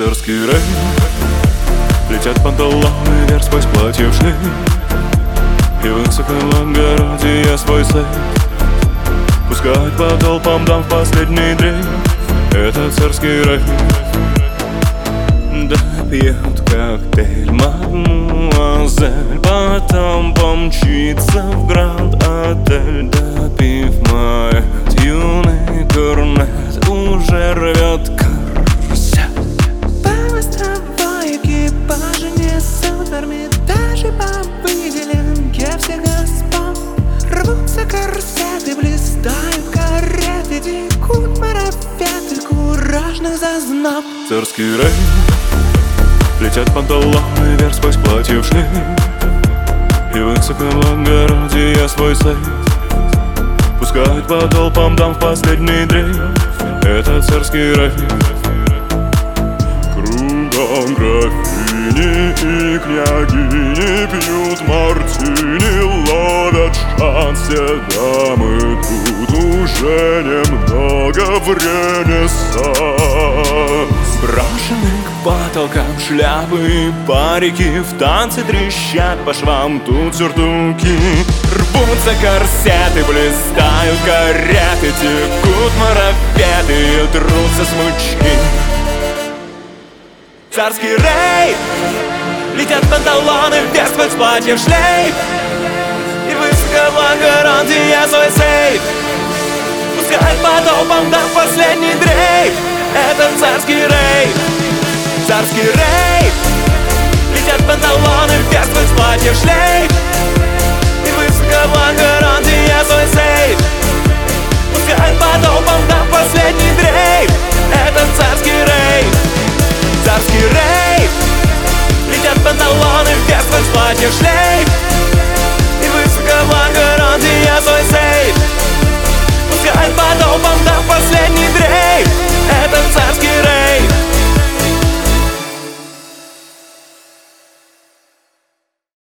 Царский рейв, летят панталоны вверх сквозь платье в шлейф, и высоко в огороде я свой слейф. Пускают по толпам дам в последний дрейф. Это царский рейв. Да пьют коктейль мадмуазель, потом помчится в Гранд-отель. Допив моет юный корнет, уже рвет корсет. По мостовой экипажи несут в Эрмитаже по выделенке всех господ. Рвутся корсеты, блистают кареты, текут марафеты куражных зазноб. Царский рейв, летят панталоны вверх сквозь платье в шлейф, и высоко в огороде я свой слейф. Пускают по толпам дам в последний дрейф. Это царский рейв. Кругом графини и княгини пьют мартини, ловят шанс все дамы. Тут уже немного в ренессанс. Брошены к потолкам шляпы и парики, в танце трещат по швам тут сюртуки. Рвутся корсеты, блистают кареты, текут марафеты и трутся смычки. Царский рейв, летят панталоны вверх сквозь платье в шлейф, и высоко в огороде я свой сейф. Пускай по толпам дам последний дрейф. Это царский рейв. Царский рейв, летят панталоны вверх сквозь платье в шлейф,